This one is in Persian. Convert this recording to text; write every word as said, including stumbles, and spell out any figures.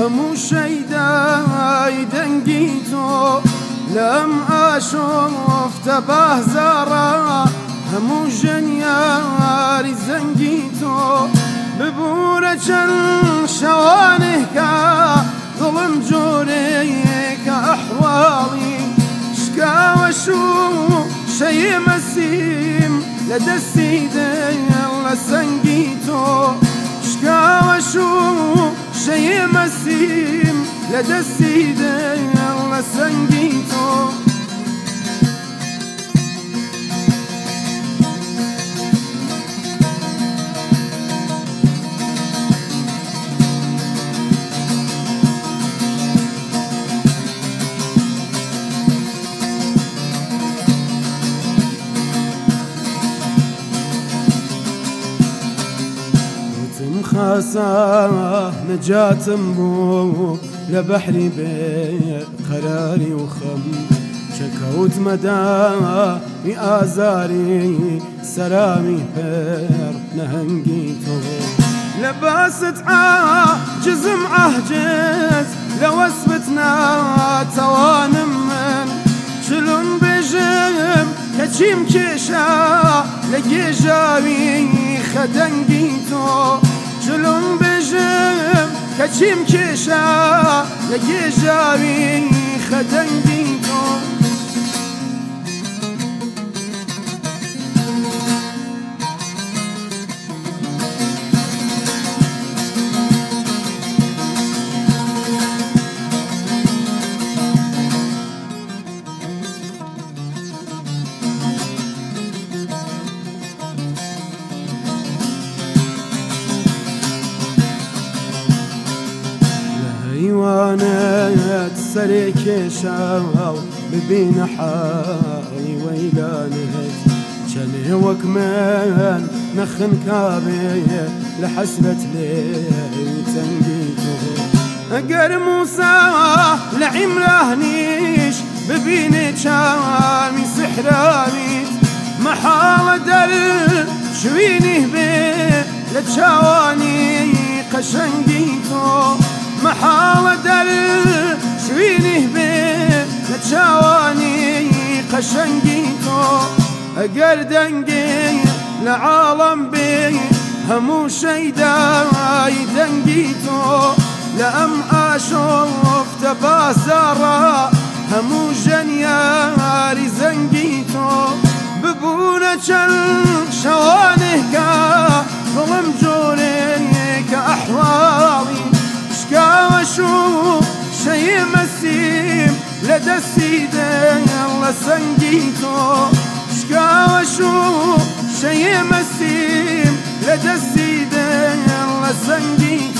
همو شیدای دنگی تو لم اشوف تباه زارا همو جنیاری زنگی تو ببوره چند شوانه که ظلم جوری که احوالي شكا وشو شي مسيم لدستي ديال سنجيتو شكا وشو شي مسيم لدستي ديال سنجيتو خاصة نجاة بو لبحري بقراري وخم شكوت مدى بآزاري سرامي بير نهنجيتو لباست عاجز معهجز لو اثبتنا توانم من شلون بجم كتشيم كيشا لقي جاوي خدنجيتو شلون بجم كتشيم كيشا لقي جاوي خدنجيتو حيوانات سريك شاو ببين حالي ويلانت شني وكمان نخن كابي لحسبة لي تنقيته أقر موسى لعم لهنيش ببين شامي سحراميت محالة دل شويني بي لتشاواني قشنقيته محاولة دل شويني بيه لتشاواني قشنقيتو أقر دنقي لعالم بيه همو شيداي دنقيتو لأم أشوف تباسارا همو جنياري زنقيتو ببونة شوانه كا ظلم جوري كأحوالي شكا وشو شي مسيم لدستي ديال سنجيتو شكا وشو شي مسيم لدستي ديال سنجيتو